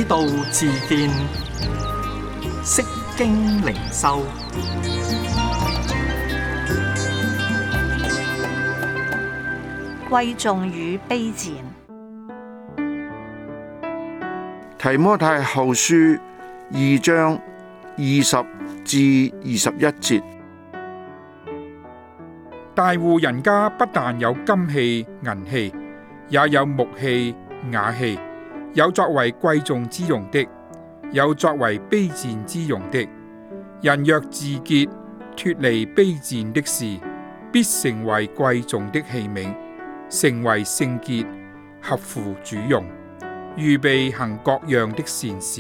道自見，釋經靈修。 貴重與卑賤。 提摩太後書2章20至21節。 大戶人家不但有金器、銀器，也有木器、瓦器，有作為貴重之用的，有作為卑賤之用的。人若自潔，脫離卑賤的事，必成為貴重的器皿，成為聖潔，合乎主用，預備行各樣的善事。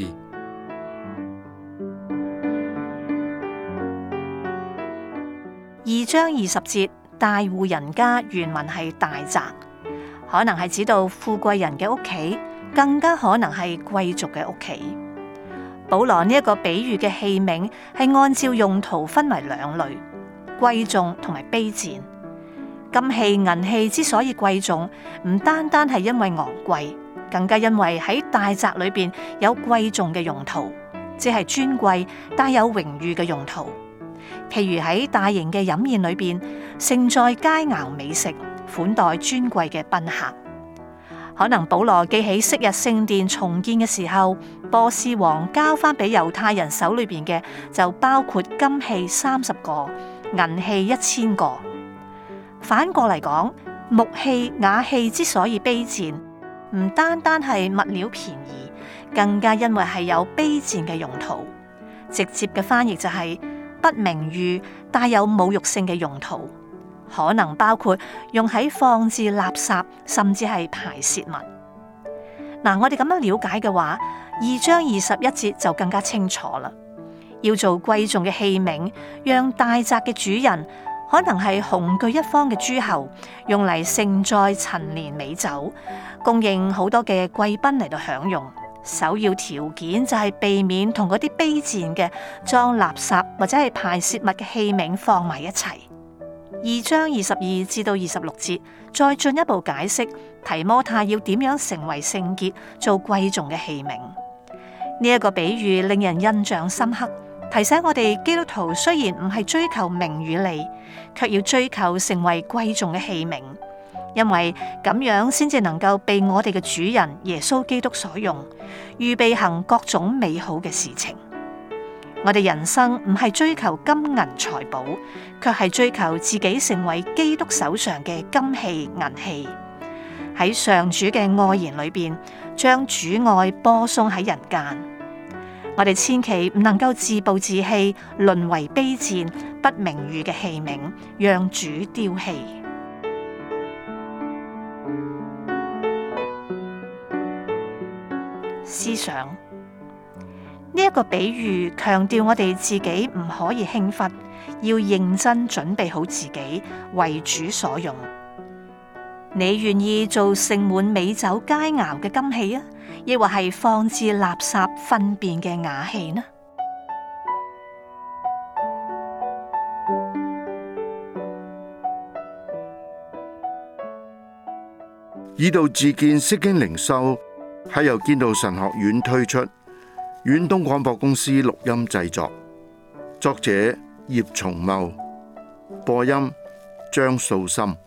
2章20節，大戶人家原文係大宅，可能係指到富貴人嘅屋企，更加可能係貴族嘅屋企。保羅呢一個比喻嘅器皿係按照用途分為兩類：貴重同埋卑賤。金器銀器之所以貴重，唔單單係因為昂貴，更加因為喺大宅裏邊有貴重嘅用途，即係尊貴帶有榮譽嘅用途。譬如喺大型嘅飲宴裏邊，盛載佳肴美食，款待尊貴嘅賓客。可能保羅記起昔日聖殿重建嘅時候，波斯王交翻俾猶太人手裏邊嘅就包括金器30個，銀器1000個。反過嚟講，木器瓦器之所以卑賤，唔單單係物料便宜，更加因為係有卑賤嘅用途。直接嘅翻譯就係不名譽、帶有侮辱性嘅用途，可能包括用喺放置垃圾，甚至係排泄物。嗱，我哋咁樣了解嘅話，2章21節就更加清楚啦。要做貴重嘅器皿，讓大宅嘅主人，可能係雄踞一方嘅諸侯，用嚟盛載陳年美酒，供應好多嘅貴賓嚟到享用。首要條件就係避免同嗰啲卑賤嘅裝垃圾或者係排泄物嘅器皿放埋一齊。2章22至到26節再進一步解釋提摩太要點樣成為聖潔，做貴重嘅器皿。呢一個比喻令人印象深刻，提醒我哋基督徒雖然唔係追求名與利，卻要追求成為貴重嘅器皿。因為咁樣先至能夠被我哋嘅主人耶穌基督所用，預備行各種美好嘅事情。我哋人生唔係追求金銀財寶，卻係追求自己成為基督手上嘅金器銀器。喺上主嘅愛言裏邊，將主愛播送喺人間。我哋千祈唔能夠自暴自棄，淪為卑賤不名譽嘅器皿，讓主丟棄。思想呢一個比喻強調我哋自己唔可以輕忽，要認真準備好自己為主所用。你願意做盛滿美酒佳肴嘅金器啊，抑或係放置垃圾糞便嘅瓦器呢？ 以道自見，釋經靈修係由建道神學院推出，遠東廣播公司錄音製作，作者葉松茂，播音張素心。